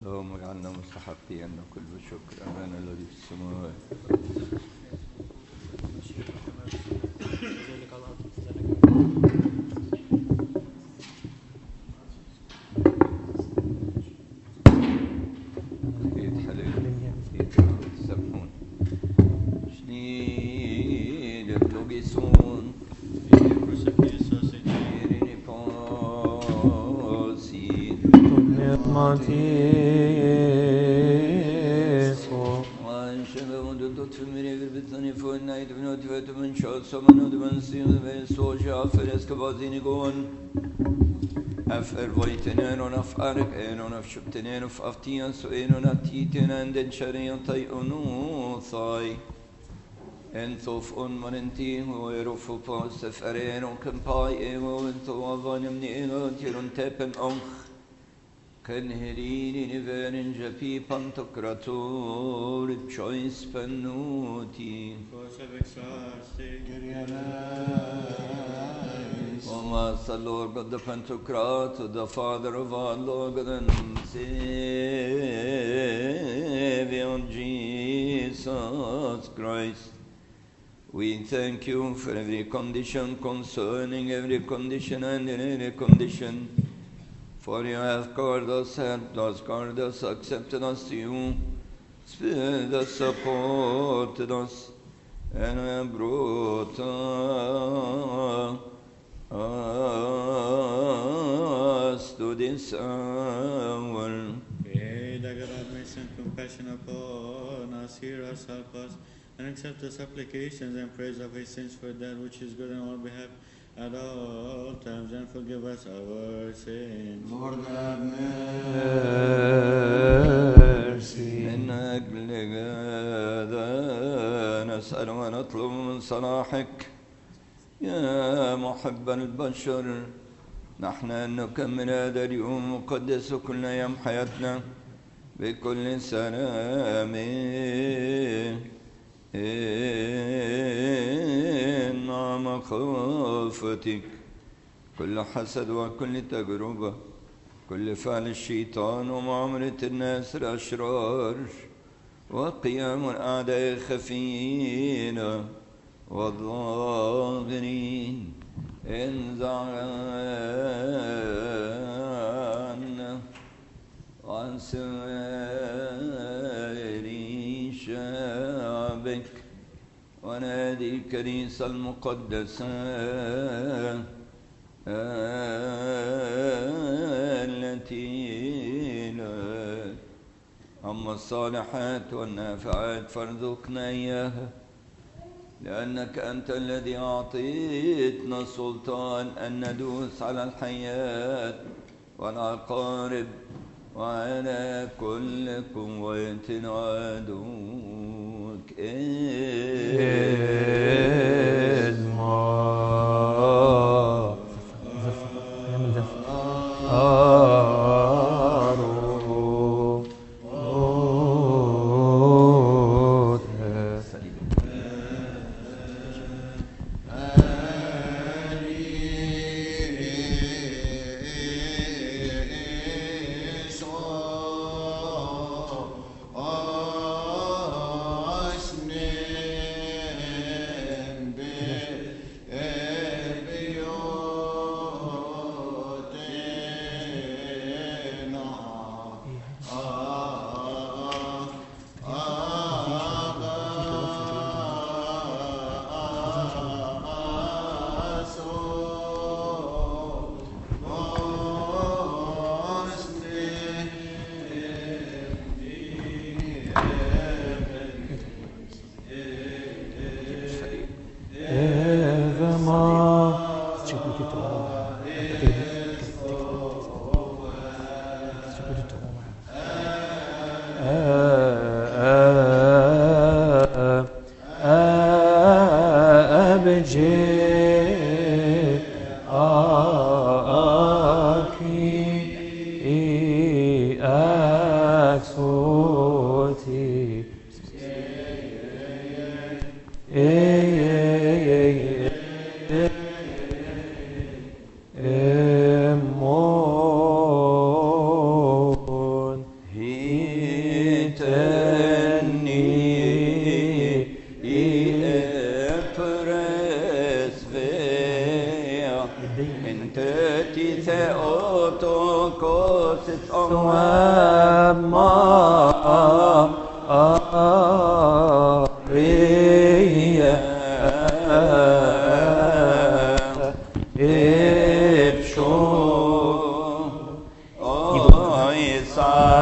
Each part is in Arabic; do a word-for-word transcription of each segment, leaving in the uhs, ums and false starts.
اللهم اجعلنا مستحقين كل شكر أمانا الذي في السماوات. يتسبحون شنيد لوجيسون يريني باسين وانشبه وددت في المريق البثاني فوقنا يدبنوت فتمن شاء سمنود من سيد بيسوشي أفر اسكبازيني قون أفر ويتنين ونفارك إين ونفشبتنين وفافتيان سوئين ونتيتين عندن شريان طيئنو ثاي انثوف ان مننتين ويرفو باس سفرين وكمباي ايو انثو وظان منين تيرون تيبن أنخ كنهرين نفين جبي بانتوكراتور بشويس بنوتي وما صلوا God the Pantocrator, the Father of our Lord and Savior Jesus Christ. We thank you for every condition concerning every condition and in every condition. For you have called us, helped us, guarded us, accepted us to you, spared us, supported us, and have brought us to this hour. Pray that God have mercy and compassion upon us, hear us, help us, and accept the supplications and praise of His saints for that which is good on our behalf at all times, and forgive us our sins. Lord have mercy. من أجل هذا نسأل ونطلب من صلاحك يا محب البشر، نحن أن نكمل هذا اليوم مقدس كل أيام حياتنا بكل سلام مع مخافتك، كل حسد وكل تجربة، كل فعل الشيطان ومعاملة الناس الأشرار وقيام الأعداء خفيين والظاهرين، انزع عنا عن سائر شعبك ونادي الكنيسة المقدسة التي لك. أما الصالحات والنافعات فارزقنا إياها، لأنك أنت الذي أعطيتنا السلطان أن ندوس على الحياة والعقارب وعلى كل قوة عدوك. He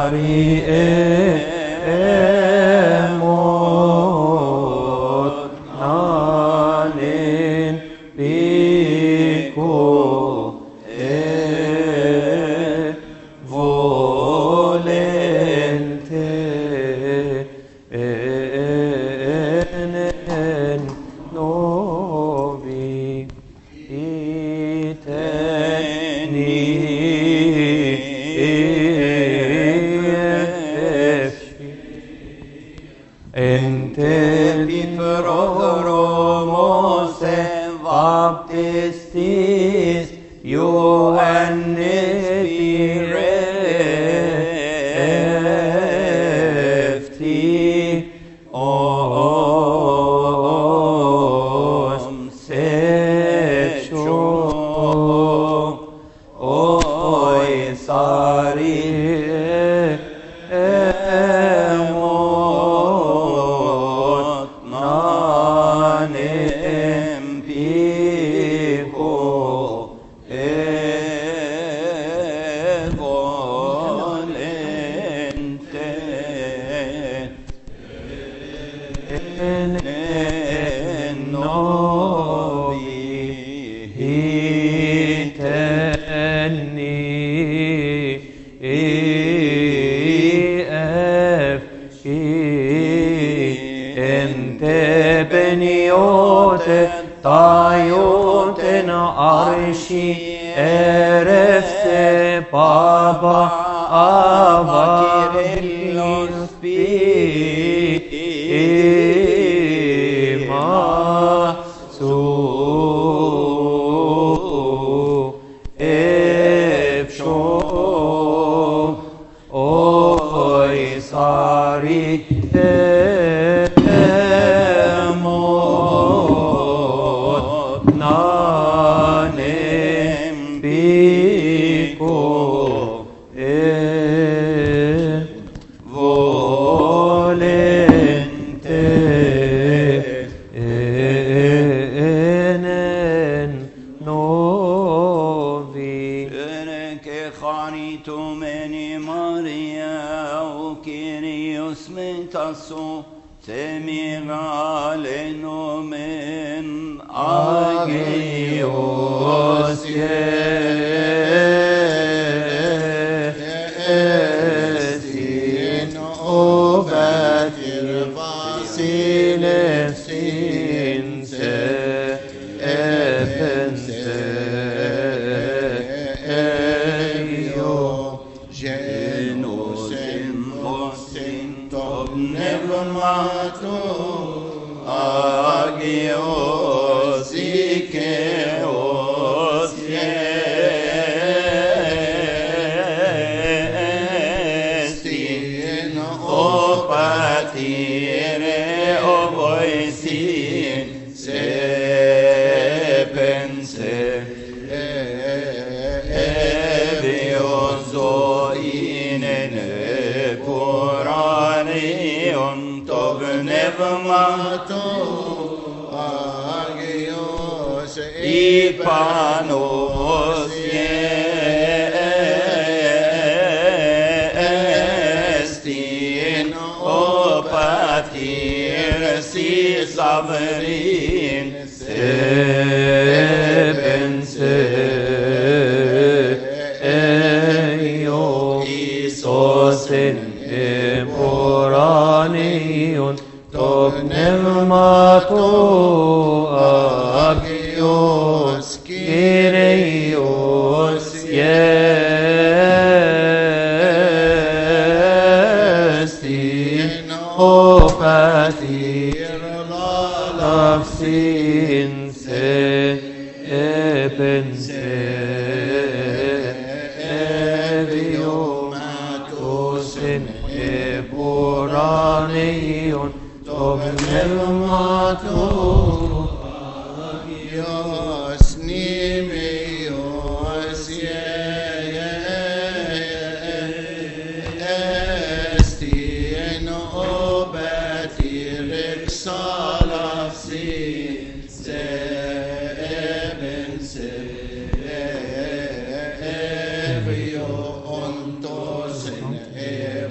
Every on tosin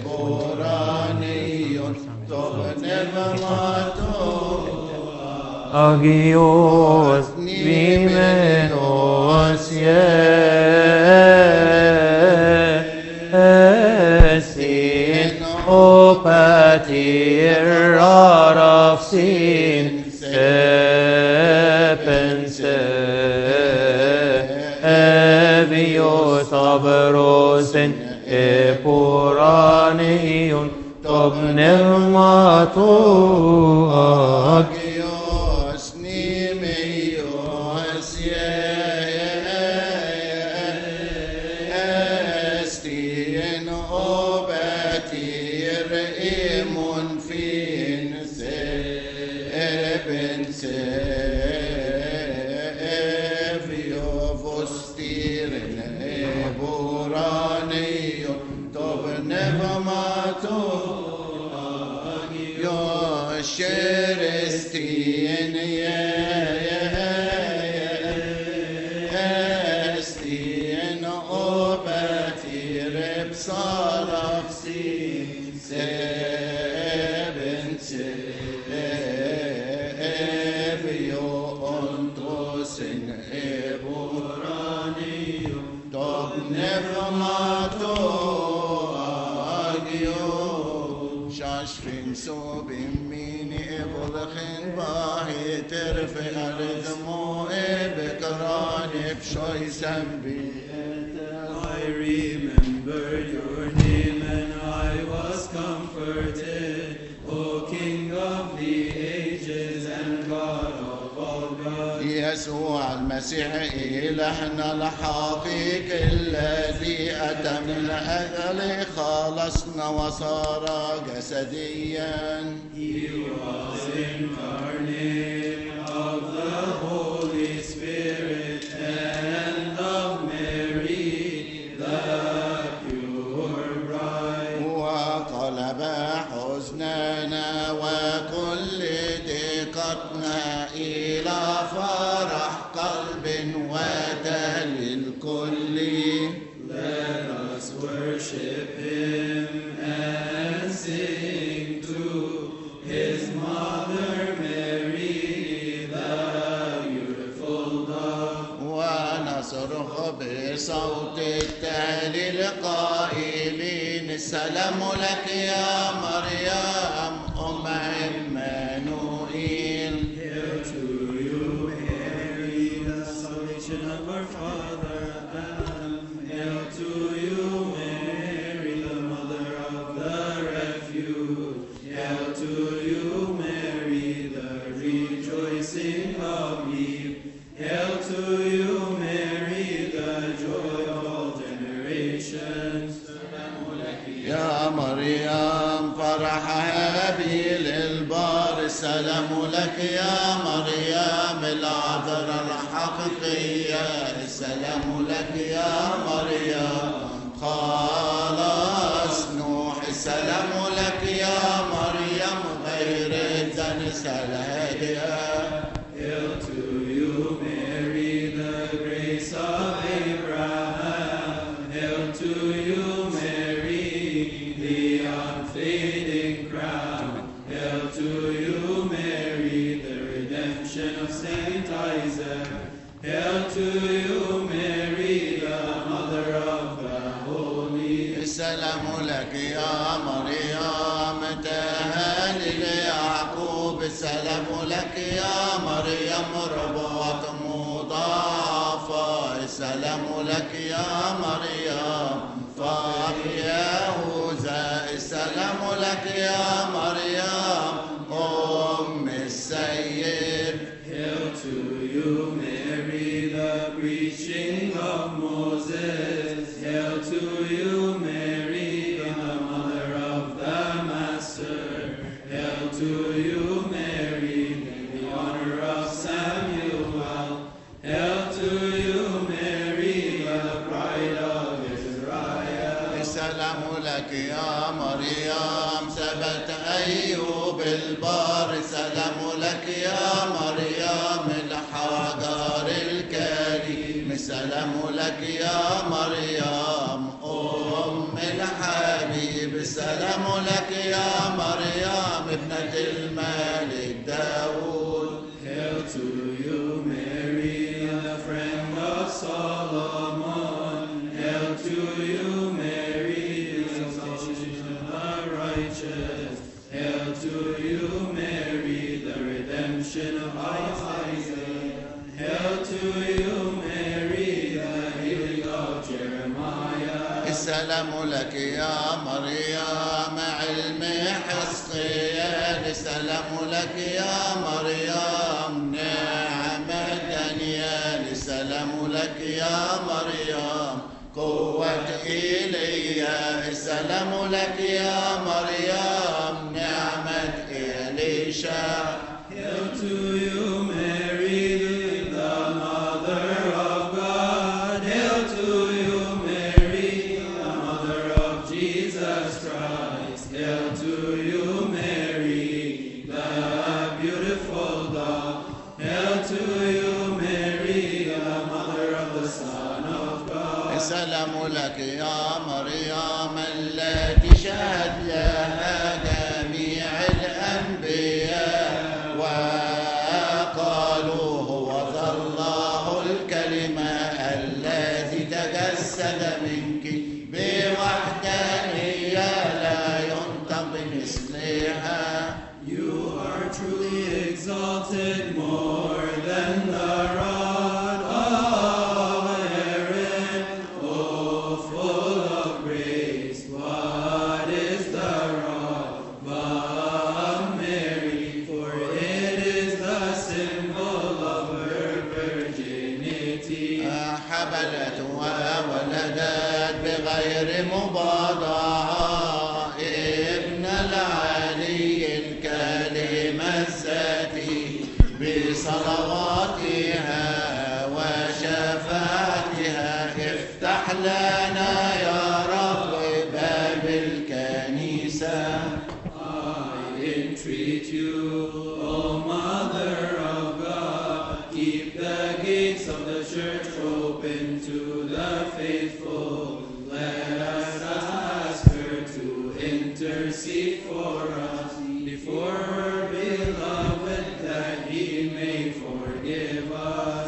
Agios vimenos yesin o patir arafsin sepense evios abrosen epuranion tob pneumato Agios nimios estien obetir imun fin sebense evio vostiren eburanion tob nevamato Sherestien estien obetir psalafsin sebense evio ontosen eburanio tob nevamato agio shashfin sobim Evolchen bahiter fe arzmo ebekran efshoy sambi. I remembered your name and I was comforted, O King of the ages and God of all gods. يسوع المسيح إلهنا الحقيقي الذي أتى من أجل خلصنا وصار جسديا. He was incarnate of the Holy Spirit and of Mary, the pure bride. وقلب حزننا وكل ضيقتنا إلى فرح قلب ودليل كلي. Let us worship Him and sing to His mother Mary, the beautiful dove. ونصرخ بصوت التهليل قائلين السلام لك يا مريم أم عمانوئيل. Hail to you, Mary, the salvation of our Father Adam. Hail to you, Mary, the mother of the refuge. Hail to you, Mary, the rejoicing of Eve. Hail to you, Mary, the joy of all generations. يا مريم فرح هابيل البار السلام لك يا مريم العذراء الحقيقية السلام لك يا مريم خلاص نوح السلام لك يا مريم غير الدنس الهادئة. Hail to you, Mary, the grace of Abraham. Hail to you, Mary, the unfading crown. Hail to you, Mary, the redemption of Saint Isaac. Hail to you, Mary, the mother of the holy. السلام لك يا مريم تهاني ليعقوب السلام لك يا مريم ربوة مضاعفة السلام لك يا مريم فاق يهوذا السلام لك يا مريم أم السيد. Hail to you, Mary, the preaching of Moses. Hail to you, Mary, the mother of the Master. Hail to you, Mary, the honor of Samuel. Hail to you, Mary, the bride of Israel. السلام لك يا مريم ثبت أيوب البار السلام لك يا مريم الحجر الكريم السلام لك يا مريم أم الحبيب السلام لك يا مريم ابنة الملك داود. Hail to you, Mary, the friend of Solomon. Hail to you, Mary, the exaltation of the righteous. Hail to you, Mary, the redemption of Isaiah. Hail to you, Mary, the healing of Jeremiah. السلام لك يا مريم علم حصقيال. السلام لك يا مريم نعم دانيال. السلام لك يا مريم قوة إيليا. السلام لك يا مريم نعمة إليشا. Hail to you, Mary, the Mother of God. Hail to you, Mary, the Mother of Jesus Christ. Hail to you, Mary, the beautiful dove. Hail to you, Mary, the Mother of the Son of God. السلام لك يا مريم التي شهد لها جميع الأنبياء وقالوا هو ذا الله الكلمة الذي تجسد منك بوحدانية لا ينطق بمثلها. You are truly exalted more than the rod of Aaron, oh, full of grace. What is the rod but Mary? For it is the symbol of her virginity. حبلت وولدت بغير مباضعة ابن العلي الكلمة الذاتي بصلواتها وشفاعتها. افتح لنا يا رب باب الكنيسة. I entreat you, O Mother of God, keep the gates of the church open to the faithful. Let us ask her to intercede for us before her beloved, that he may forgive us.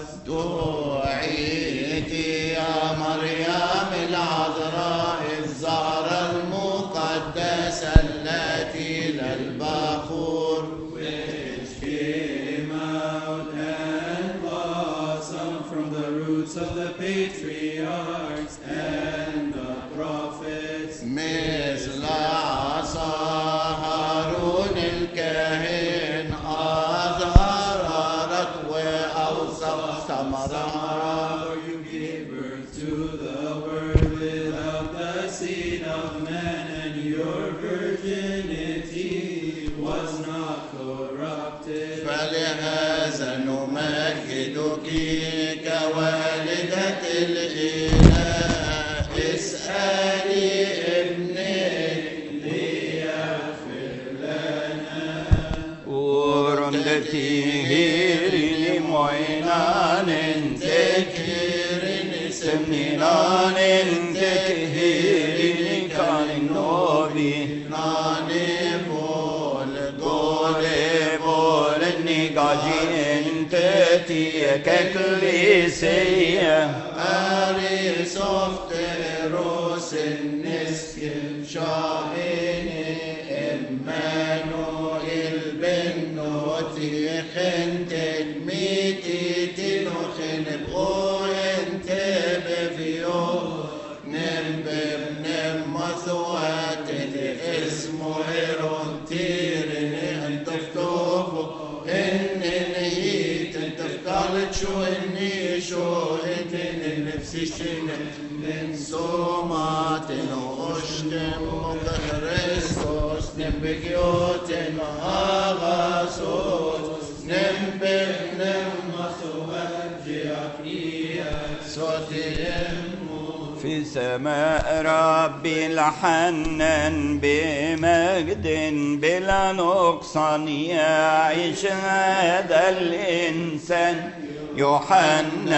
دعيت يا مريم العذراء الزهرة المقدسة التي للبخور. Which came out and blossomed from the roots of the patriarchs and the prophets. مثل عصا هارون الكاهن أظهرت وأوسط ثمرها. For you gave birth to the Word without the seed of man, and your virginity was not corrupted. فلهذا نمجدك كوالدة الإله. اسألي ابنك ليغفر لنا. ورندتي هيري موينان تكهيرين سمنان تكهيرين كان النوبي ناني بول قولي بول النقاجين تتي ككليسية أري صفت روس النسكن شاهيني إمانوئيل بنوتي خنت ميتي تنخن بغوين تبفيو نمبب نمثوات اسمه هيرون تيرني انت فتوفو ان نهيت انت فقالت شو اني شو انت نفسي شنو من سومات واشتم وكريستوس نبكيوت اغاسوس نمبب نمثوات جيافيا صوتي في سماء ربي الحنان بمجد بلا نقصان يعيش هذا الإنسان يوحنا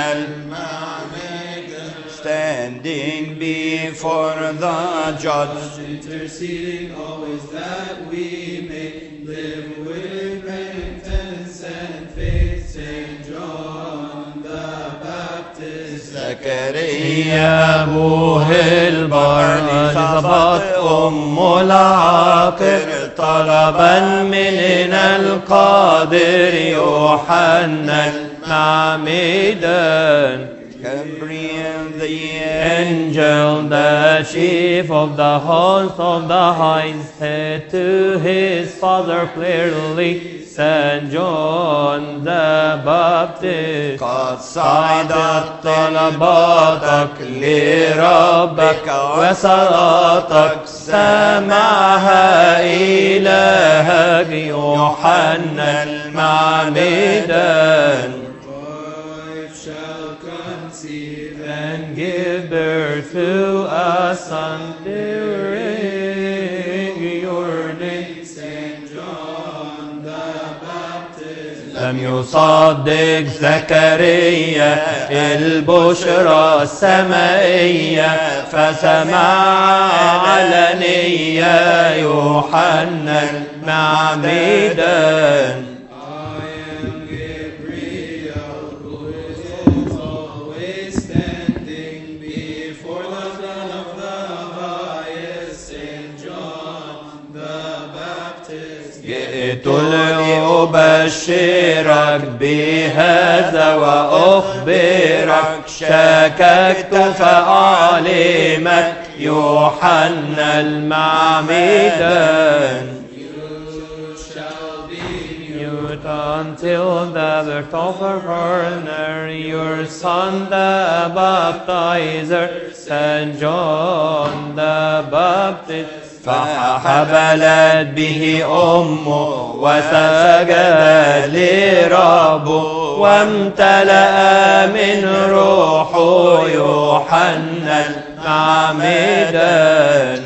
standing before the judge interceding always that we may live with repentance and faith. Saint John the Baptist. زكريا أبوه البر إليصابات أم العاقر طلبا مننا القادر يوحنا المعمدان. Gabriel the Angel, the chief of the host of the high, said to his father clearly, Saint John the Baptist, قد صعدت طلباتك لربك وصلاتك سمعها إلهك يوحنا المعمدان. And give birth to a son during your name, Saint John the Baptist. لم يصدق زكريا البشرى السمائية فسمع علنيا يوحنا المعمدان. جئت لأبشرك بهذا وأخبرك شككت فأعلمك يوحنا المعمدان. Until the birth of her partner, your son the baptizer, Saint John the Baptist. فحبلت به أمه وسجد لربه وامتلأ من روحه يوحنا المعمدان.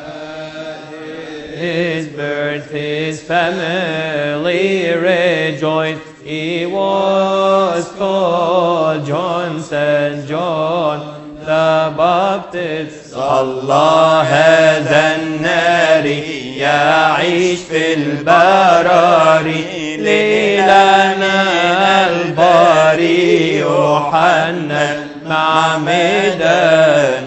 His birth, his family rejoiced. He was called John, Saint John the Baptist. صلى هذا النار يعيش في البراري ليلنا الباري يوحنا المعمدان.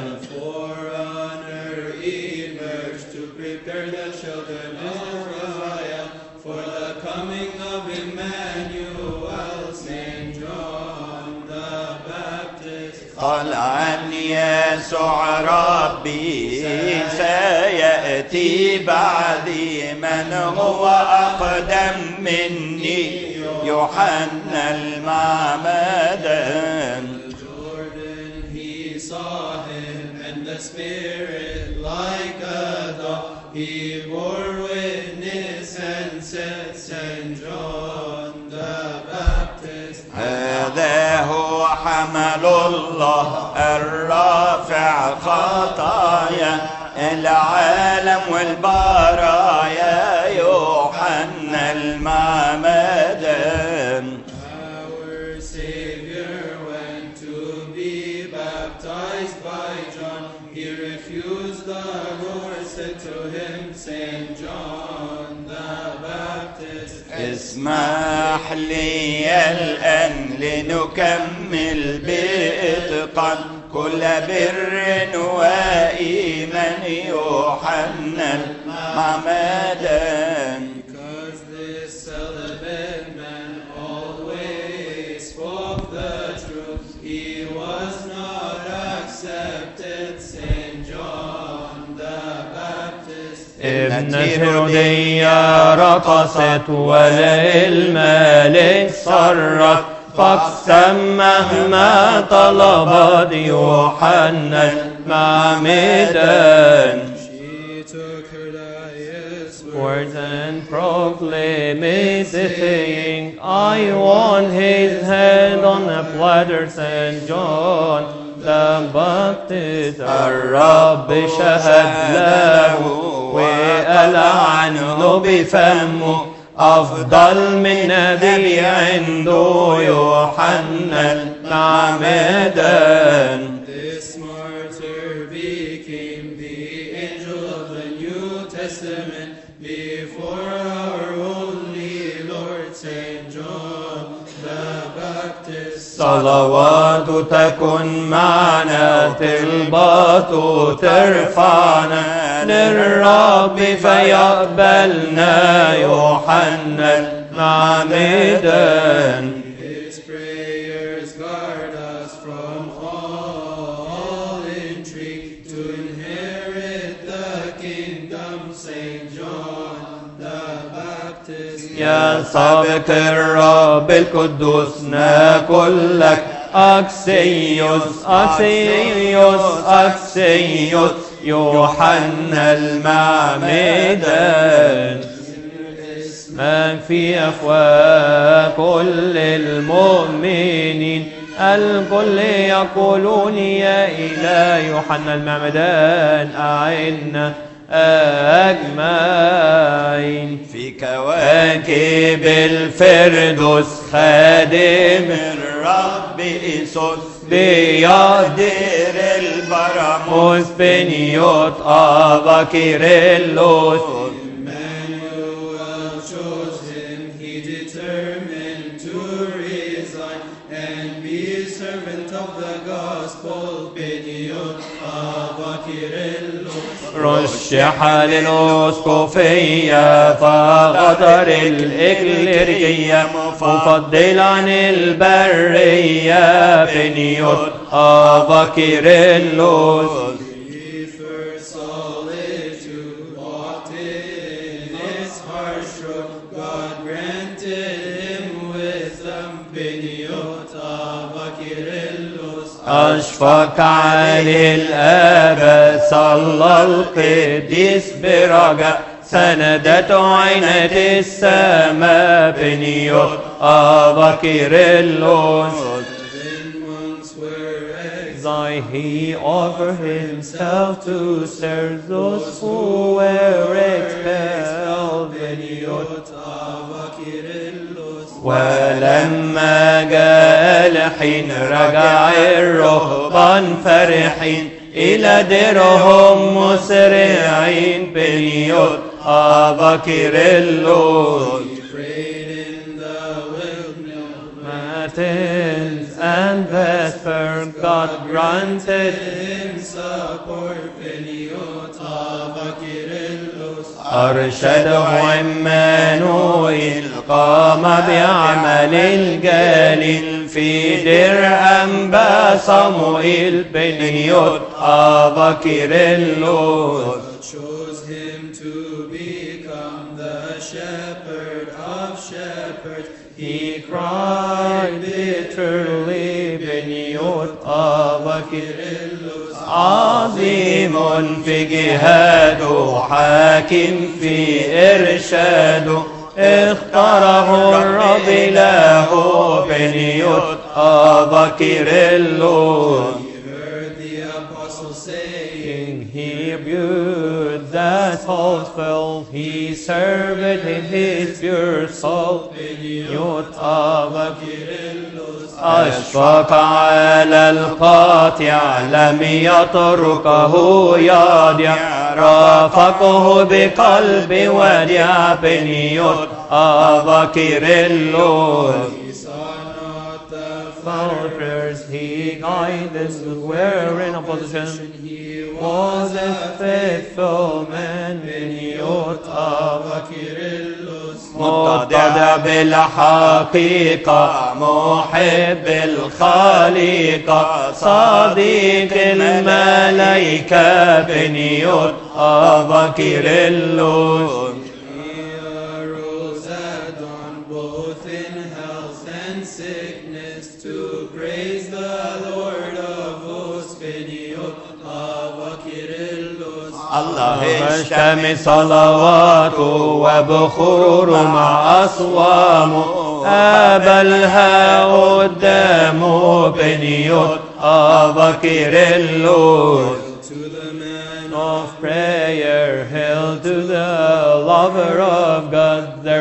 طلعا يسوع ربي سيأتي بعدي من هو أقدم مني يوحنا المعمدان. Jordan he saw him and the Spirit like a dove he bore witness and said, Saint John the Baptist. هذا هو حمل الله الرافع خطايا العالم والبرايا يوحنا المعمدان. Our Savior went to be baptized by John. He refused the Lord, said to him, Saint John the Baptist. اسمح لي الآن لنكمل بإتقان كل بر وإيمان يوحنا المعمدان. Because this celibate man always spoke the truth, he was not accepted, Saint John the Baptist. ابنة هيرودية رقصت وللملك سرت فاقسم مهما طلبت يوحنا المعمدان. She took her highest Words and proclaimed it, saying, I want his head on a platter, Saint John the Baptist. الرب شهد له وقال عنه بفمه أفضل من نبي عنده يوحنا المعمدان. This martyr became the angel of the New Testament. Testament before our holy Lord Saint John the Baptist. صلوات تكن معنا طلبات ترفعنا للرب فيقبلنا يوحنا المعمدان. His prayers guard us from all intrigue to inherit the kingdom. Saint John the Baptist. يا سابق الرب القدوس ناكل لك أكسيوس أكسيوس أكسيوس يوحنا المعمدان. من في أفواه كل المؤمنين الكل يقولون يا إله يوحنا المعمدان أعنا أجمعين. في كواكب الفردوس خادم الرب إيسوس بيقدر البراموس بنيوت أبا كيرلس. Emmanuel chose him, he determined to resign and be a servant of the gospel. Beniot Abba Kyrillos. رشح للأسقفية فغدر الإكليريكية مفضل عن البرية بنيوت أبا كيرلس. He first solitude walked in its harsh road. God granted him wisdom. Beniot Abba Kyrillos. أشفق على الآب صلى القديس برجاء سندته عينة السماء بنيوت أبا كيرلس. When monks were Thy he offered himself to serve those who were expelled بنيوت. Abba Kyrillos. ولما جاء الحين رجع الرهبان فرحين إلى ديرهم مسرعين بنيوت أبا كيرلس. Prayed in the wilderness. Matins and Vesper God granted Him support. Beniot Abba Kyrillos. أرشده عمانوئيل قام بعمل الجليل في دير أنبا صموئيل بنيوت أبا كيرلس. Chose him to become the shepherd of shepherds. He cried bitterly بنيوت أبا كيرلس. عظيم في جهاده حاكم في إرشاده اختاره الرب له بنيوت أبا كيرلس. He heard the apostles saying, He rebuked that souls filled, he served in his pure soul بنيوت أبا Kyrillos. أشفق على القاطع لم يتركه يضيع رافقه بقلب وديع بنيوت أبا كيرلس. He saw not the Fathers, he guided were in opposition. He Was a faithful man بنيوت أبا Kyrillos. متضع بالحقيقة محب الخليقة صديق الملائكة بنيوت أبا كيرلس. He arose at dawn both in health and sickness to praise the Lord of hosts. Beniot Abba Kyrillos. الله اشتمي صلواته وبخوره مع أصوامه قابلها قدامه بنيوت أبا كيرلس. To the man Of prayer, hail to the lover of God, the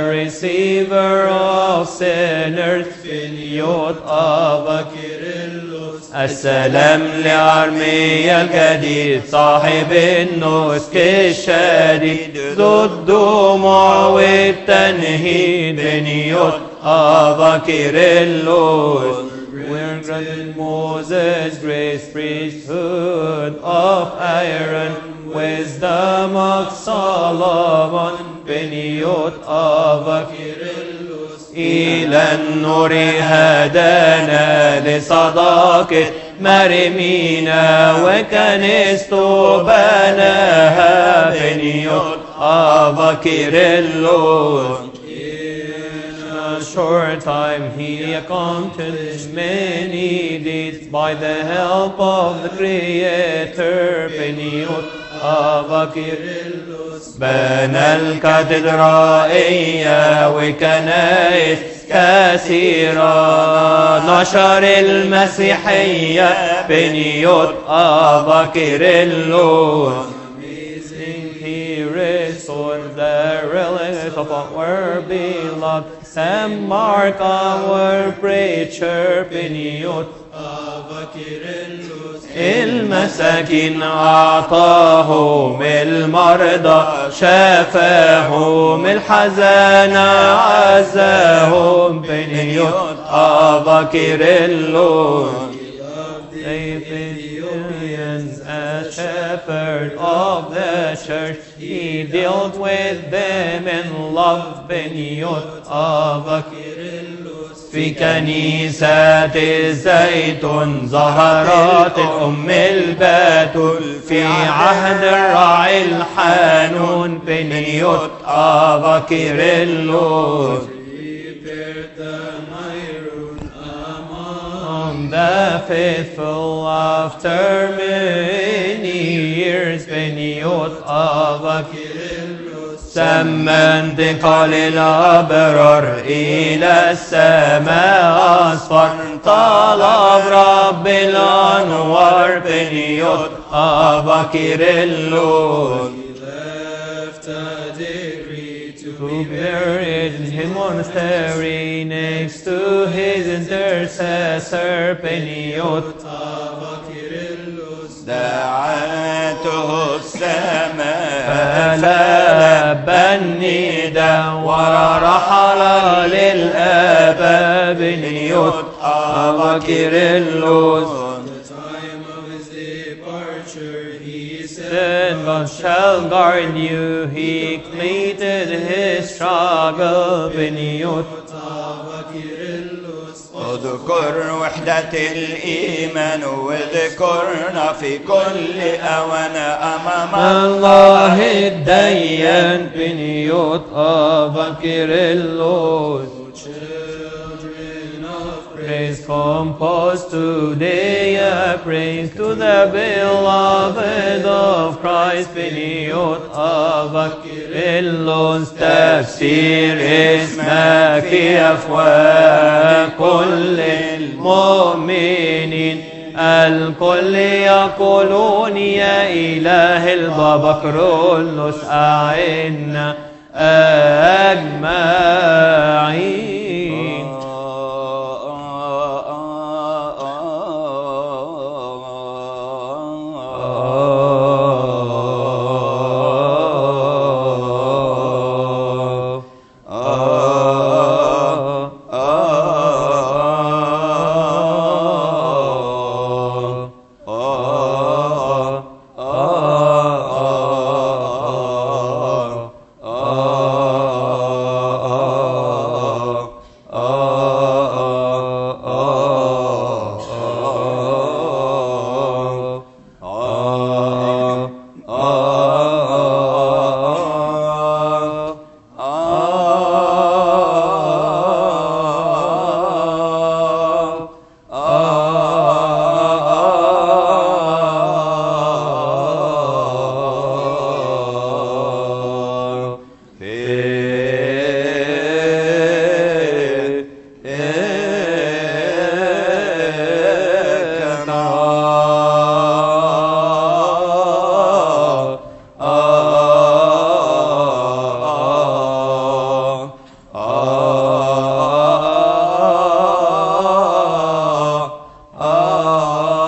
receiver of sinners, بنيوت أبا Kyrillos. السلام لأرميا الجديد صاحب النسك الشديد ذو الدموع والتنهيد بنيوت أبا كيرلس. We're granted Moses grace, priesthood of Aaron, wisdom of Solomon, بنيوت أبا كيرلس. إلى النور هدانا لصداقة مرمينا وكنيسته بناها بنيوت أبا كيرلس. A short time he accomplished many deeds by the help of the Creator بنيوت أبا كيرلس. بنى الكاتدرائية وكنائس كثيرة نشر المسيحية بنيوت أبا كيرلس. He restored the relics of our beloved Saint Mark, our preacher بنيوت أبا كيرلس. المساكين أعطاهم المرضى شفاهم الحزان عزاهم بنيوت أبا كيرلس. As shepherd of the church, he dealt with them in love بنيوت أبا كيرلس. في كنيسة الزيتون ظهرت الأم البتول في عهد الراعي الحانون بنيوت أبا كيرلس. The faithful after many years بنيوت أبا كيرلس. سمى انتقال الأبرار إلى السماء أصفر طلب رب الأنوار بنيوت أبا كيرلس. Who buried in his monastery next to his intercessor بنيوت أبا كيرلس. دعته السماء فلبى النداء ورحل للآباء بنيوت أبا كيرلس. God shall guard you. He completed his struggle بنيوت أبا كيرلس. اذكر وحدة الإيمان واذكرنا في كل أوان أمام الله الديان بنيوت أبا كيرلس. Praise composed today, a praise to the beloved of Christ بنيوت أبا كيرلس. تفسير اسمك في أفواه كل المؤمنين الكل يقولون يا إله البابا كيرلس أعنا أجمعين. آه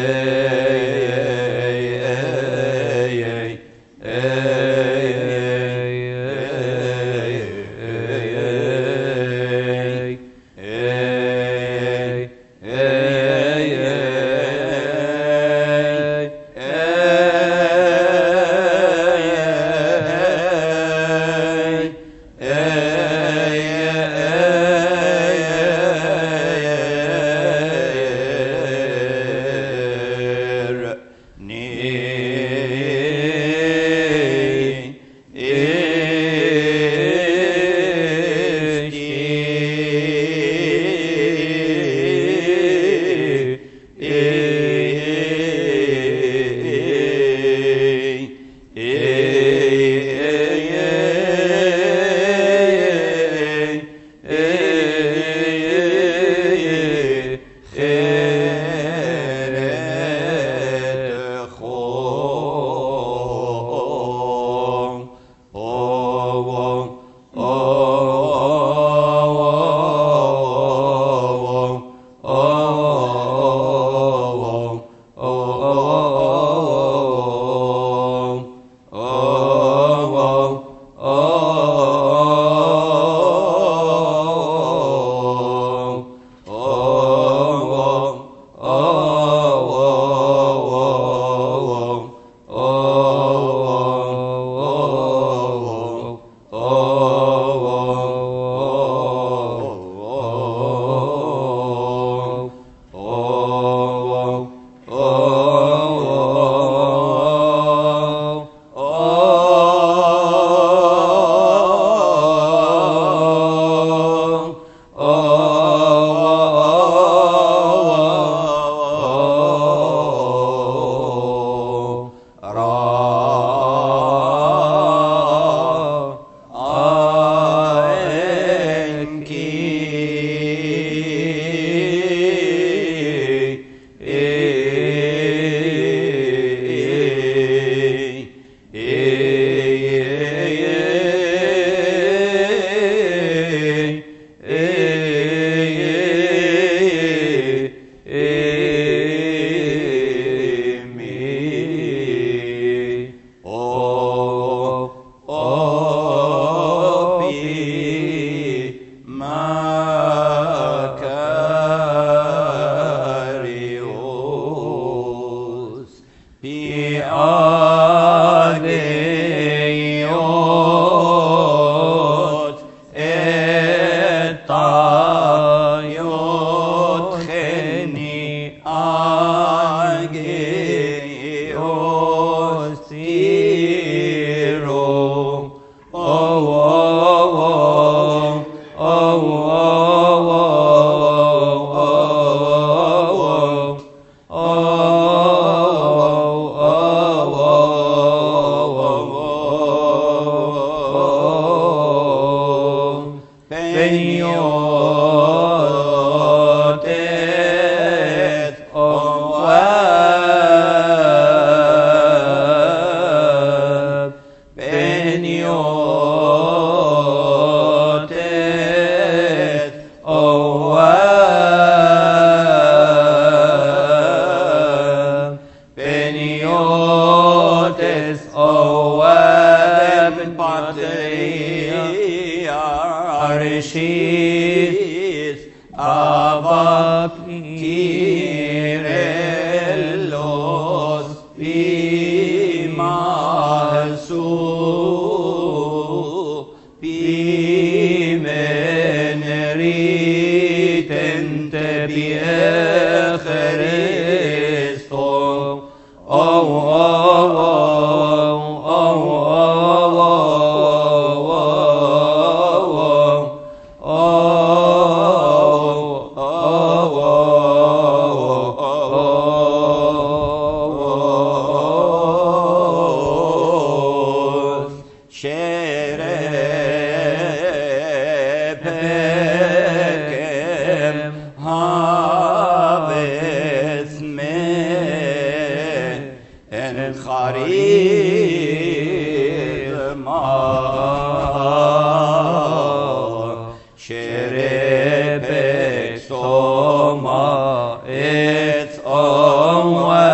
Sherepek soma et omwa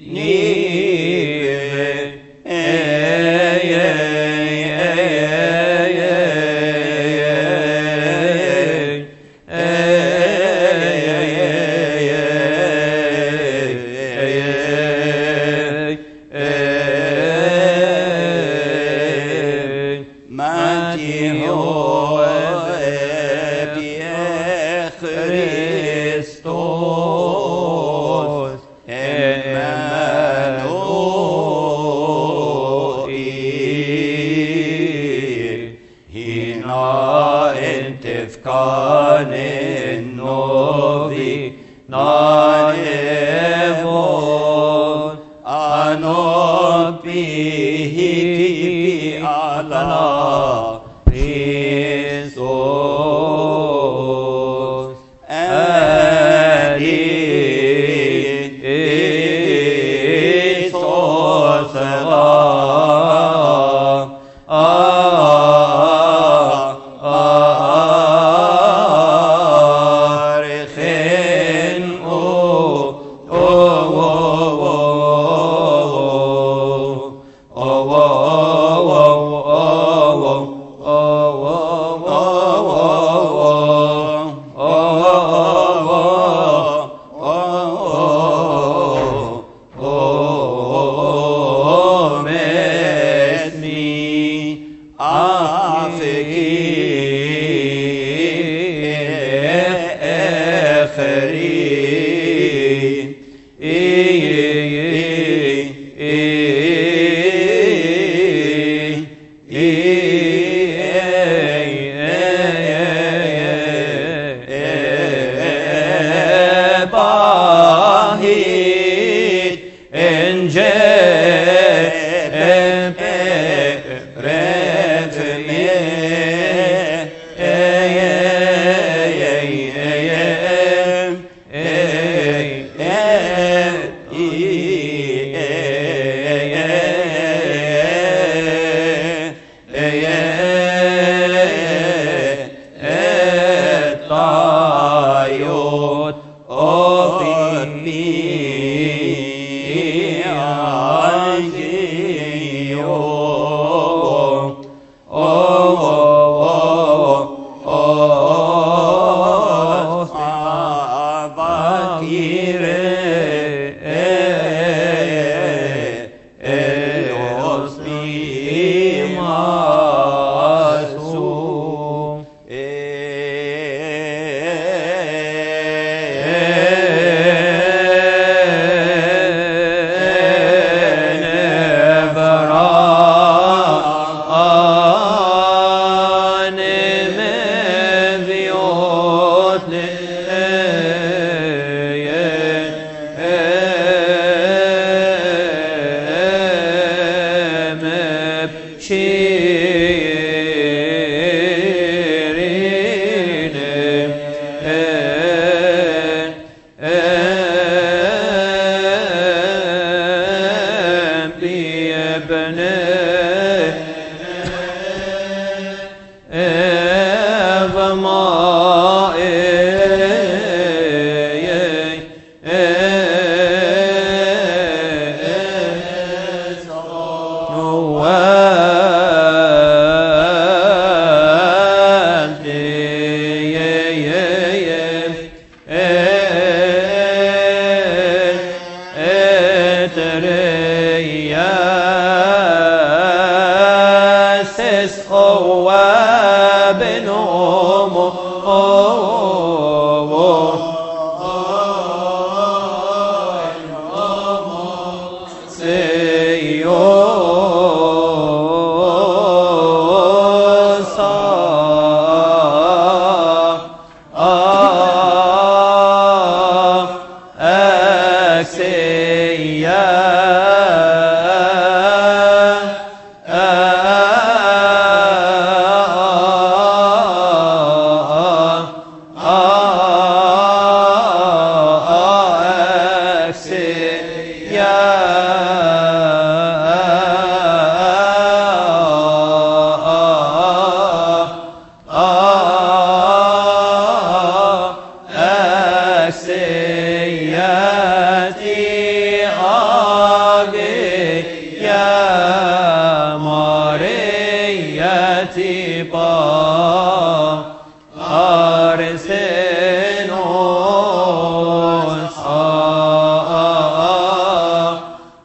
Say, yeah.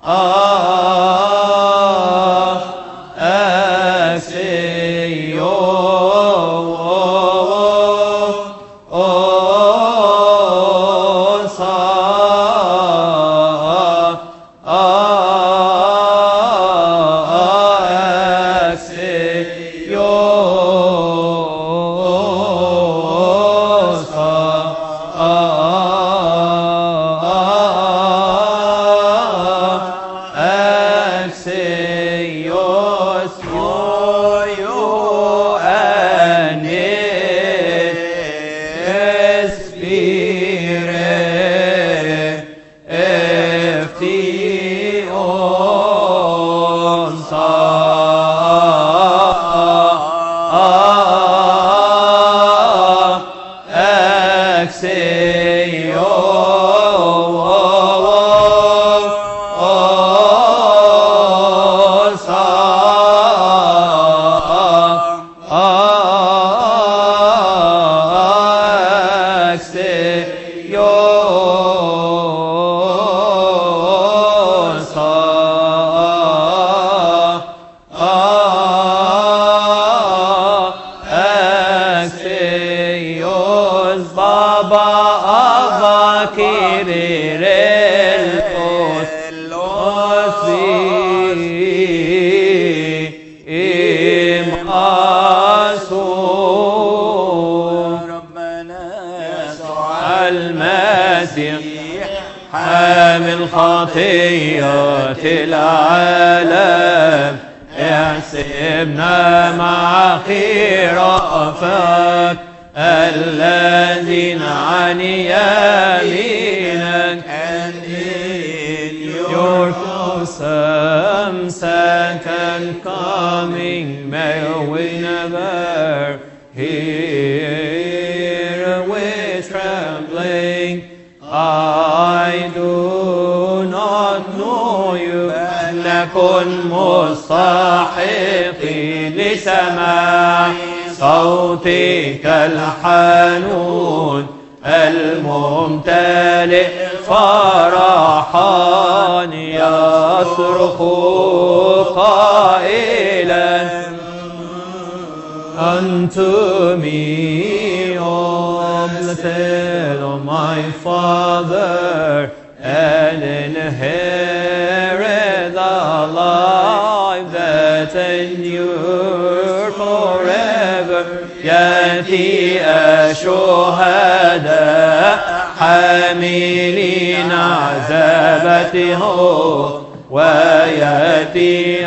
خطية العالم احسبنا مع خرافك الذين عن يمينك and in your awesome second coming may we never hear with trembling I do نكن مستحقين لسماع صوتك الحنون الممتلئ فرحا يصرخ قائلا unto me, O blessed O my Father, and inherit the life that endure forever. يأتي الشهداء حاملين عذابته ويأتي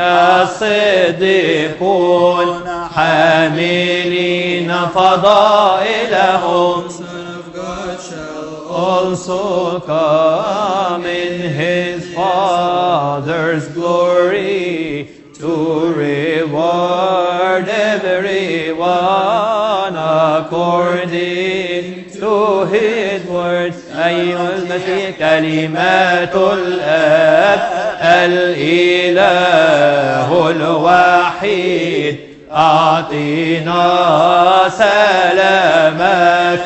الصديقون حاملين فضائلهم. Also come in his Father's glory to reward everyone according to his words. أيها المسيح كلمات الآب الإله الوحيد أعطينا سلامك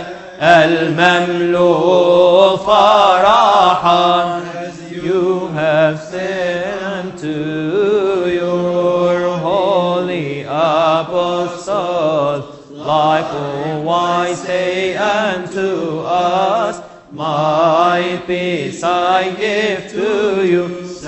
المملوء فرحا. You have sent to your holy apostles, likewise say unto us, my peace I give to you.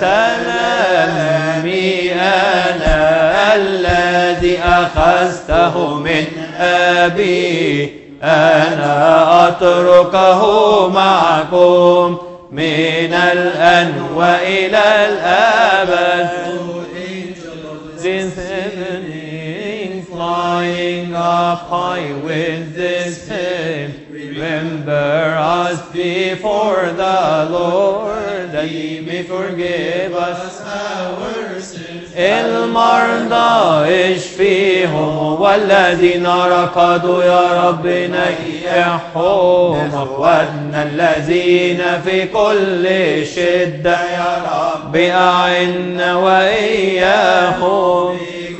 سلامي أنا الذي أخذته من أبي أنا أتركه معكم من الآن وإلى الأبد. This evening flying up high with this hymn, remember us before the Lord, that He may forgive us our sins. المرضى اشفيهم والذين ركضوا يا رب نجحهم. أخواتنا الذين في كل شدة يا رب أعنا وإياهم.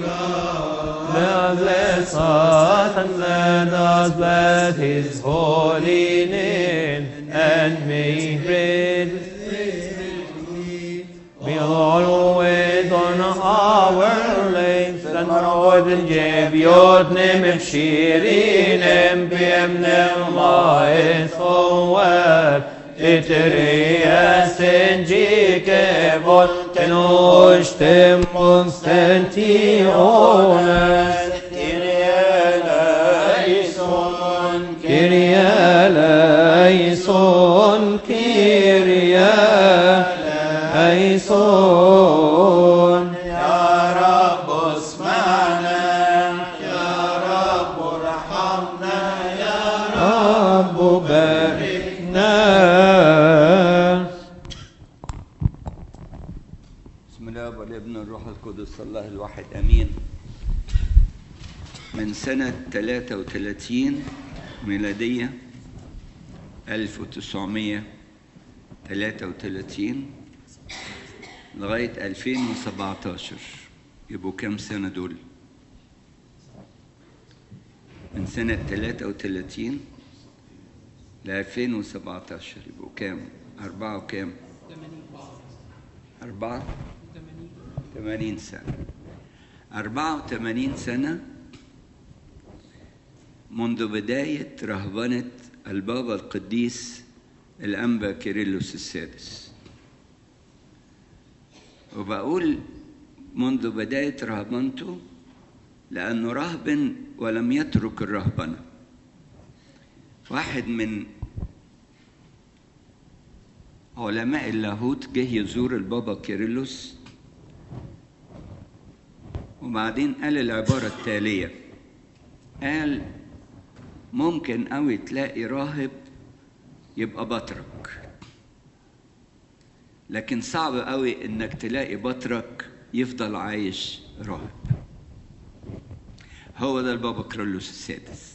Bless us and let us bless His holy name, and may He read. always on our lips, and Lord Jeviot nem shirin bim nem mais ower Eteria senjike vol tenostem constantiones Kyrie eleison, Kyrie eleison. Ya Rabb اسمعنا يا رب ارحمنا يا رب باركنا. بسم الله والابن الروح القدس الله الواحد امين. من سنة ثلاثة وثلاثين ميلادية ألف وتسعمائة وثلاثة وثلاثين لغاية ألفين وسبعة عشر، يبقوا كم سنة دول؟ من سنة ثلاثة وثلاثين ل ألفين وسبعة عشر يبقوا كم؟ أربعة وكم؟ أربعة؟ ثمانين سنة. أربعة وثمانين سنة منذ بداية رهبنة البابا القديس الأنبا كيرلس السادس. وبقول منذ بداية رهبنته لأنه راهب ولم يترك الرهبنة. واحد من علماء اللاهوت جه يزور البابا كيرلس وبعدين قال العبارة التالية، قال ممكن قوي تلاقي راهب يبقى بطرك، لكن صعب قوي انك تلاقي بطرك يفضل عايش راهب. هو ده البابا كيرلس السادس،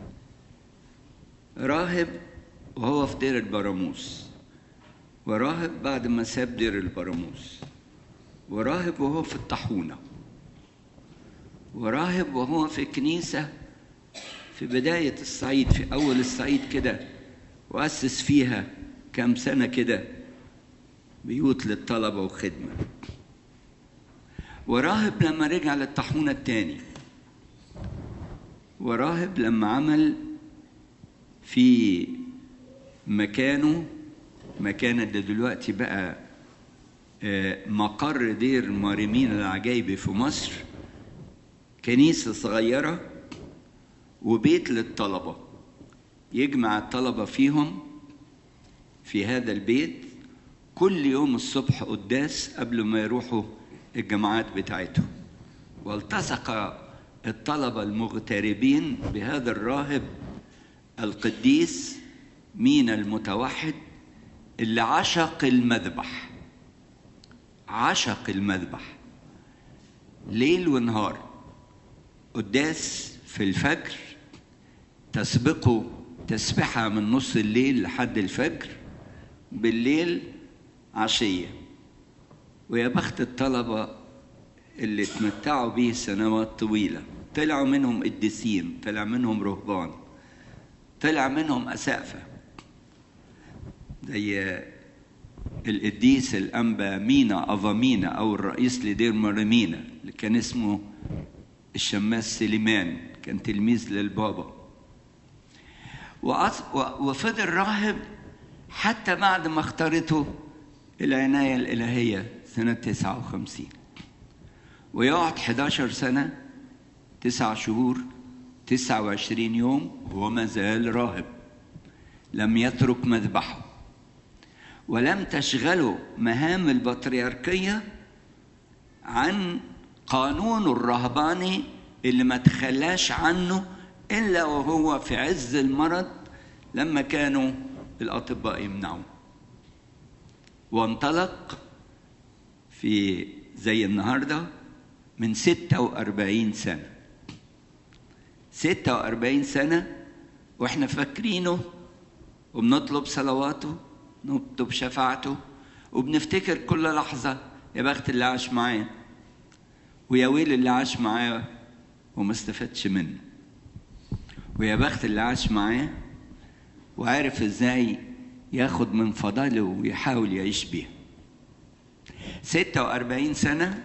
راهب وهو في دير البراموس، وراهب بعد ما ساب دير البراموس، وراهب وهو في الطاحونة، وراهب وهو في كنيسة في بداية الصعيد، في أول الصعيد كده، وأسس فيها كام سنة كده بيوت للطلبة وخدمة. وراهب لما رجع للطاحونة التاني، وراهب لما عمل في مكانه مكان اللي دلوقتي بقى مقر دير ماريمين العجايبي في مصر، كنيسة صغيرة وبيت للطلبة، يجمع الطلبة فيهم في هذا البيت كل يوم الصبح قداس قبل ما يروحوا الجامعات بتاعتهم. والتصق الطلبة المغتربين بهذا الراهب القديس مينا المتوحد اللي عشق المذبح، عشق المذبح ليل ونهار. قداس في الفجر تسبقه تسبحها من نص الليل لحد الفجر، بالليل عشية. ويا بخت الطلبة اللي اتمتعوا به سنوات طويلة، طلعوا منهم قديسين، طلع منهم رهبان، طلع منهم أسقفة، زي القديس الأنبا مينا أفامينا أو الرئيس لدير مريمينا اللي كان اسمه الشماس سليمان، كان تلميذ للبابا. وفضل راهب حتى بعد ما اختارته العناية الإلهية سنة تسعة وخمسين، ويقعد حداشر سنة تسع شهور تسعة وعشرين يوم وهو ما زال راهب، لم يترك مذبحه، ولم تشغله مهام البطريركية عن قانون الرهباني اللي ما تخلاش عنه إلا وهو في عز المرض لما كانوا الأطباء يمنعوه. وانطلق في زي النهاردة من ستة وأربعين سنة، ستة وأربعين سنة وإحنا فاكرينه وبنطلب صلواته، نطلب شفاعته، وبنفتكر كل لحظة يا بخت اللي عاش معاه، ويا ويل اللي عاش معاه وما استفادش منه، ويا بخت اللي عاش معاه وعارف ازاي ياخد من فضاله ويحاول يعيش بيها. ستة وأربعين سنة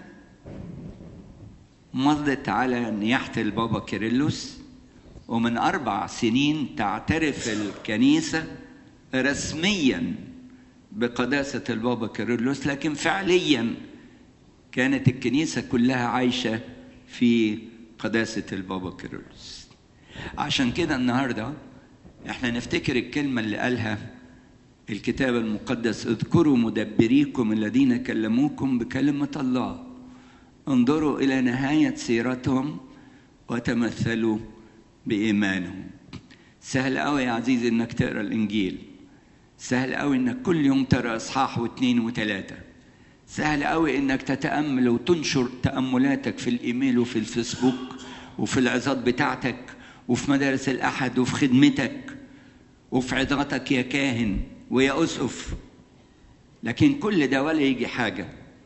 مضت على نياحة البابا كيرلس، ومن أربع سنين تعترف الكنيسة رسميا بقداسة البابا كيرلس، لكن فعليا كانت الكنيسة كلها عايشة في قداسة البابا كيرلس. عشان كده النهاردة احنا نفتكر الكلمة اللي قالها الكتاب المقدس: اذكروا مدبريكم الذين كلموكم بكلمة الله، انظروا إلى نهاية سيرتهم وتمثلوا بإيمانهم. سهل قوي يا عزيزي انك تقرأ الإنجيل، سهل قوي انك كل يوم تقرأ إصحاح واثنين وثلاثة، سهل قوي انك تتأمل وتنشر تأملاتك في الإيميل وفي الفيسبوك وفي العظات بتاعتك وفي مدارس الأحد وفي خدمتك وفي عظاتك يا كاهن ويا أسقف، لكن كل ده ولا يجي حاجة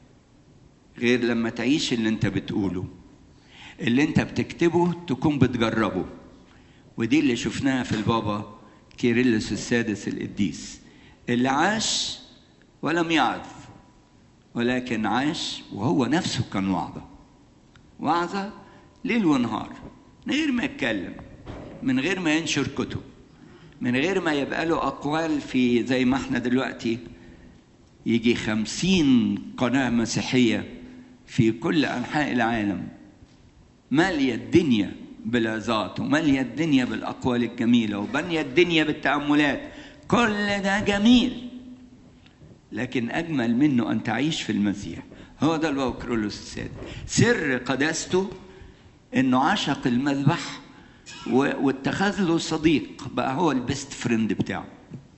غير لما تعيش اللي انت بتقوله، اللي انت بتكتبه تكون بتجربه. ودي اللي شفناها في البابا كيرلس السادس القديس، اللي عاش ولم يعظ، ولكن عاش وهو نفسه كان وعظة، وعظة ليل ونهار، من غير ما يتكلم، من غير ما ينشر كتب، من غير ما يبقى له أقوال في زي ما احنا دلوقتي يجي خمسين قناة مسيحية في كل أنحاء العالم مالية الدنيا بالعظات ومالية الدنيا بالأقوال الجميلة وبنية الدنيا بالتأملات. كل ده جميل، لكن أجمل منه أن تعيش في المسيح. هو ده البابا كيرلس السادس، سر قداسته إنه عشق المذبح واتخذ له صديق بقى هو البيست فريند بتاعه.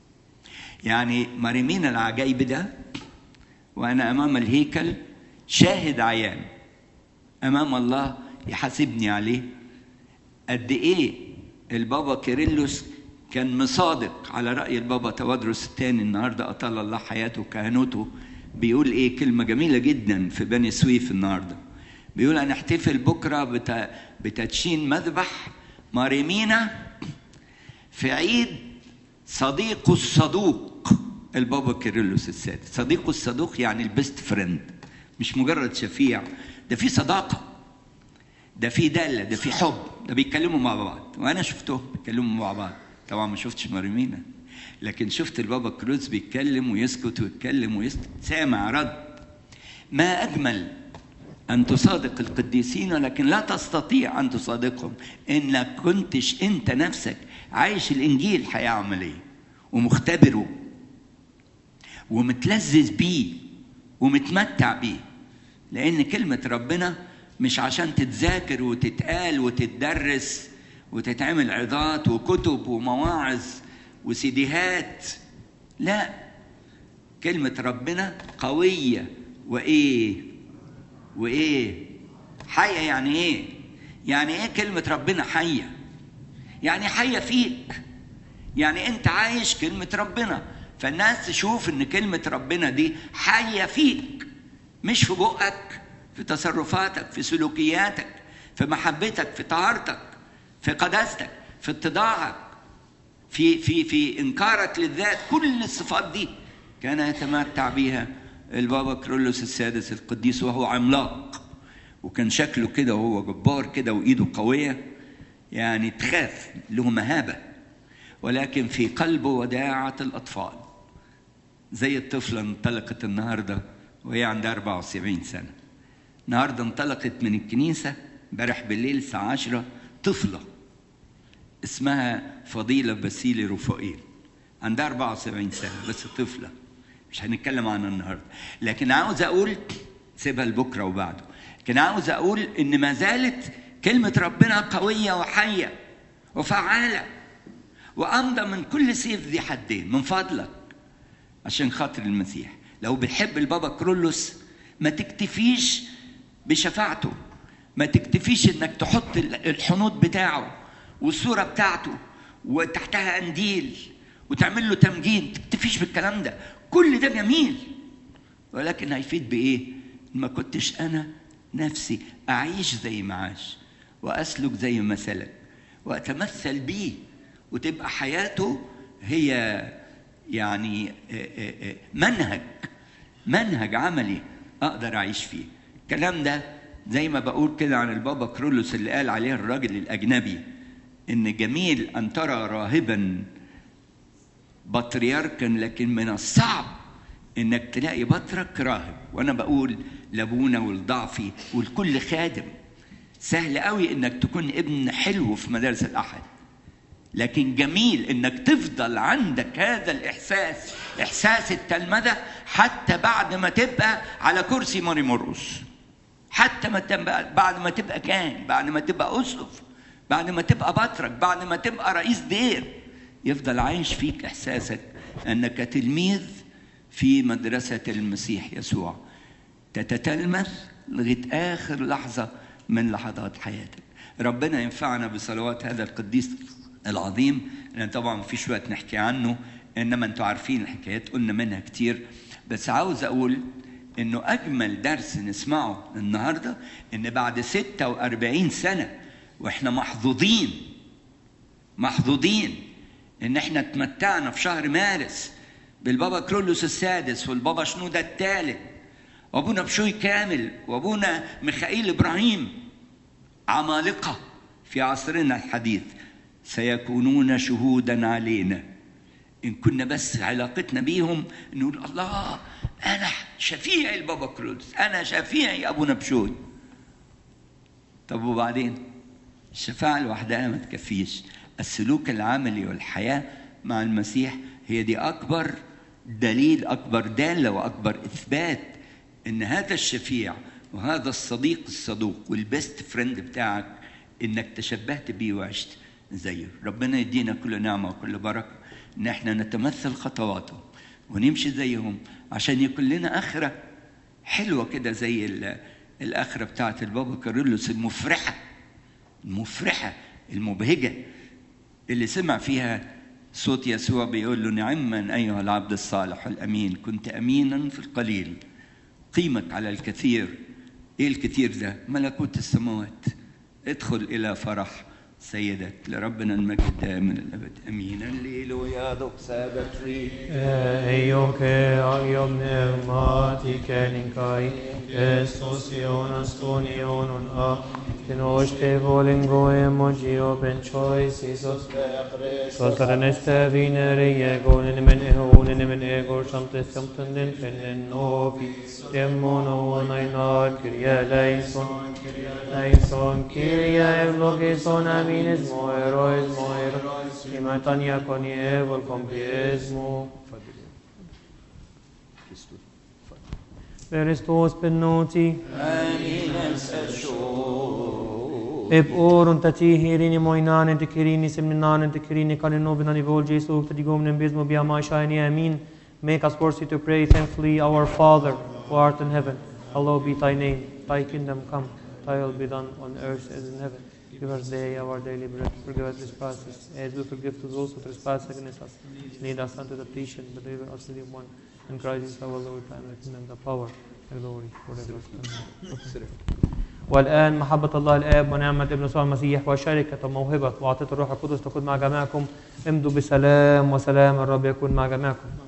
يعني مريمين العجايب ده وأنا أمام الهيكل شاهد عيان أمام الله يحاسبني عليه قد إيه البابا كيرلس كان مصادق. على رأي البابا توادرس الثاني النهاردة أطال الله حياته وكهنوته بيقول إيه كلمة جميلة جدا في بني سويف النهاردة، بيقول هنحتفل بكرة بتدشين مذبح مريمينا في عيد صديقه الصدوق البابا كيرلس السادس. صديقه الصدوق يعني البيست فريند، مش مجرد شفيع، ده في صداقة، ده في دالة، ده في حب، ده بيتكلموا مع بعض. وأنا شفتهم بيتكلموا مع بعض، طبعا ما شفتش مريمينا، لكن شفت البابا كيرلس بيتكلم ويسكت ويتكلم ويسكت، سامع رد. ما أجمل أن تصادق القديسين، ولكن لا تستطيع أن تصادقهم إنك كنتش أنت نفسك عايش الإنجيل حياة عملية ومختبره ومتلذذ بيه ومتمتع بيه. لأن كلمة ربنا مش عشان تتذاكر وتتقال وتتدرس وتتعمل عظات وكتب ومواعظ وسيديهات، لا، كلمة ربنا قوية وإيه وإيه حية. يعني إيه؟ يعني إيه كلمة ربنا حية؟ يعني حية فيك، يعني أنت عايش كلمة ربنا، فالناس تشوف إن كلمة ربنا دي حية فيك، مش في بقك، في تصرفاتك، في سلوكياتك، في محبتك، في طهارتك، في قداستك، في اتضاعك، في في في إنكارك للذات. كل الصفات دي كان يتمتع بها البابا كيرلس السادس القديس، وهو عملاق، وكان شكله كده وهو جبار كده وإيده قوية، يعني تخاف، له مهابة، ولكن في قلبه وداعة الأطفال، زي الطفلة انطلقت النهاردة وهي عندها أربعة وسبعين سنة. النهاردة انطلقت من الكنيسة امبارح بالليل الساعة عشرة طفلة اسمها فضيلة باسيلي رفائيل، عندها أربعة وسبعين سنة بس طفلة، مش هنتكلم عنها النهاردة. لكن عاوز أقول سيبها لبكرة وبعده، لكن عاوز أقول إن ما زالت كلمة ربنا قوية وحية وفعالة وأمضى من كل سيف ذي حدين. من فضلك عشان خاطر المسيح، لو بتحب البابا كيرلس ما تكتفيش بشفاعته، ما تكتفيش إنك تحط الحنوط بتاعه والصورة بتاعته وتحتها قنديل وتعمل له تمجيد، تكتفيش بالكلام ده. كل ده جميل، ولكن هيفيد بإيه؟ ما كنتش أنا نفسي أعيش زي ما عاش وأسلك زي ما سلك وأتمثل بيه، وتبقى حياته هي يعني منهج منهج عملي أقدر أعيش فيه. الكلام ده زي ما بقول كده عن البابا كرولوس اللي قال عليه الراجل الأجنبي إن جميل أن ترى راهبا بطريركا لكن من الصعب إنك تلاقي بطرك راهب. وأنا بقول لابونا والضعفي والكل خادم، سهل قوي إنك تكون ابن حلو في مدارس الأحد، لكن جميل إنك تفضل عندك هذا الإحساس، إحساس التلمذة، حتى بعد ما تبقى على كرسي ماري مرقس، حتى ما تبقى بعد ما تبقى كاهن، بعد ما تبقى أسقف، بعد ما تبقى بطرك، بعد ما تبقى رئيس دير، يفضل عايش فيك إحساسك أنك تلميذ في مدرسة المسيح يسوع، تتتلمذ لغاية آخر لحظة من لحظات حياتك. ربنا ينفعنا بصلوات هذا القديس العظيم، لأن طبعا مفيش وقت نحكي عنه، إنما أنتوا عارفين الحكايات قلنا منها كتير. بس عاوز أقول إنه أجمل درس نسمعه النهاردة إن بعد ستة وأربعين سنة وإحنا محظوظين محظوظين إن إحنا تمتعنا في شهر مارس بالبابا كرولوس السادس والبابا شنودة الثالث وأبونا بشوي كامل وأبونا ميخائيل إبراهيم، عمالقة في عصرنا الحديث سيكونون شهودا علينا إن كنا بس علاقتنا بيهم نقول الله أنا شفيعي البابا كرولوس، أنا شفيعي أبونا بشوي. طب وبعدين الشفاعة لوحدها ما تكفيش، السلوك العملي والحياة مع المسيح هي دي أكبر دليل، أكبر دالة وأكبر إثبات إن هذا الشفيع وهذا الصديق الصدوق والبست فريند بتاعك إنك تشبهت بيه وعشت زيه. ربنا يدينا كل نعمة وكل بركة إن إحنا نتمثل خطواتهم ونمشي زيهم عشان يكون لنا آخرة حلوة كده زي الآخرة بتاعت البابا كارولوس المفرحة المفرحة المبهجة اللي سمع فيها صوت يسوع بيقول له نعما أيها العبد الصالح الأمين، كنت أمينا في القليل قيمك على الكثير. إيه الكثير ده؟ ملكوت السماوات، ادخل إلى فرح سيدك. لربنا المجد دائما الأبد أمين. هللويا دوك سابت ري Eioke agiom pneumatike ninkai Esosión astonión a Tenoste volingo emogio benchois isos Sotaraneste vinere egon in men egon in men ego samte samten den fenen novi Demono nainad Kyrie eleison Eleison Kyrie evlogison amines moerois moerois Imatania conie vol compiesmo Christus benoti آمين السشو Eb orun tati hirini moinan and kirini semninan and kirini kalinovin and evol Jesu to the gomnem bismo biama shiny amin. Make us worthy to pray thankfully, our Father who art in heaven, hallowed be thy name, thy kingdom come, thy will be done on earth as in heaven. Give us today our daily bread, forgive us trespasses, as we forgive to those who trespass against us. Lead us unto temptation, but deliver us from the one. And Christ is our Lord, and the kingdom, the power, and glory forever. والآن محبة الله الآب ونعمة ابن يسوع المسيح وشركة وموهبة وعطية الروح القدس تكون مع جميعكم. امضوا بسلام وسلام الرب يكون مع جميعكم.